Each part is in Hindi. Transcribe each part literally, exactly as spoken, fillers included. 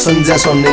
संजय सोनी।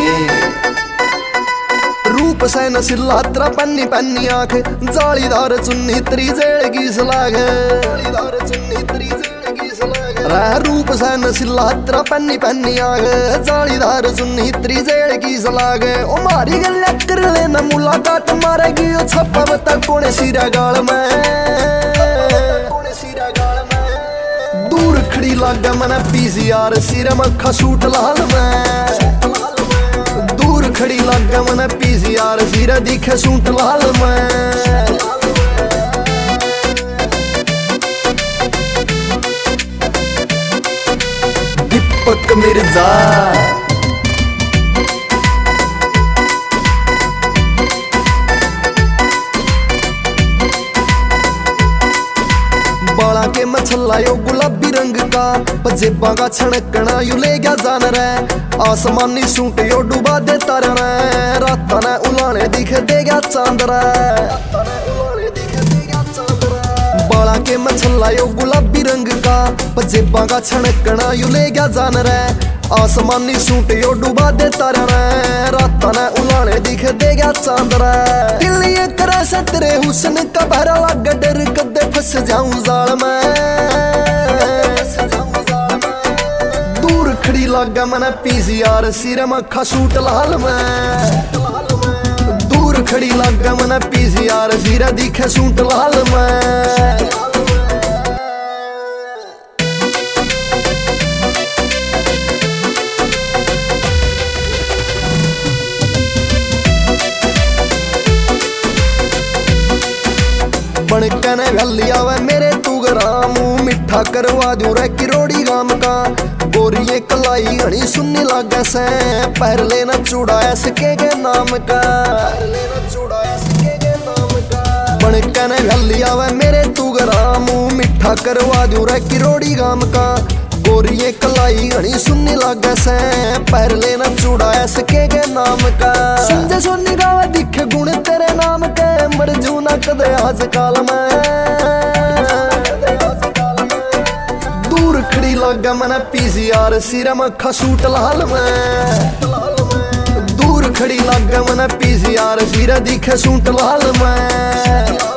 रूप से नसीला तेरा पन्नी पन्नी आंख, जालीदार चुन्नी तेरी जेड़ की सलाग, जालीदार चुन्नी तेरी जेड़ की सलाग। रह रूप से नसीला तेरा पन्नी पन्नी आंख, जालीदार चुन्नी तेरी जेड़ की सलाग। ओ मारी गल्ला कर लेना मुलाकात मारेगी ओ छप्पा बता कोने सिरा गाल में, कोने सिरा गाल में। दूर खड़ी लागे मने पीसीआर सिर मक्खा सूट लाल में, दूर खड़ी लागे मने पीसीआर सिर दिखे सूट लाल में। दीपक मिर्जा बाला के मछला यो गुलाबी रंग का, पजेबा का छणकना यू ले गया जान रे। आसमानी सूट यो डुबा दे तारा रे, राता ने उलाने दिख दे गया चांद रे। बाला के मछला यो गुलाबी रंग का, पजेबा का छणकना यू ले गया जान रे। आसमानी सूट यो डुबा दे तारा रे, राता ने उलाने दिख दे गया चांद रे। दिल ये करे से तेरे हुस्न का भरा लाग, डर कदे फंस जाऊं जाल में। दूर खड़ी लागे मने पीसीआर सिर मक्खा सूट लाल में, दूर खड़ी लागे मने पीसीआर सिर दिखे सूट लाल में। बनके ने गलिया वे मेरे तू ग्राम, मिठा करवा दूं रे किरोड़ी गाम का। गोरिये कलाई हणी सुनने लागे से, पैर लेना चूड़ाया सके के नाम का, बनके ने गलिया वे मेरे तू ग्राम, मिठा करवा दूं रे किरोड़ी गाम का। गोरिये कलाई हणी सुनने लागे से, पैर लेना चूड़ाया सके के नाम का। संजय सोनी गावे दिखे गुण तेरे नाम के, मर जू ना कदे आज काल में। दूर खड़ी लागे मने पीसीआर सिर मक्खा सूट लाल में, दूर खड़ी लागे मने पीसीआर सिर दिखे सूट लाल में।